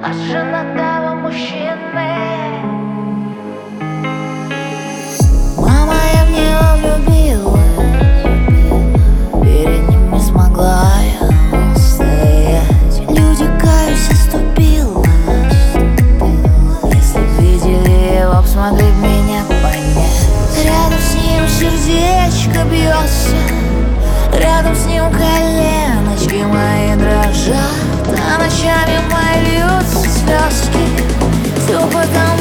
от женатого мужчины. Мама, я в него влюбилась, перед ним не смогла я устоять. Люди, каюсь, оступилась. Если б видели его, б смогли б меня понять. Рядом с ним сердечко бьется, рядом с ним коленочки мои дрожат, а ночами мои льются слезки. Все потому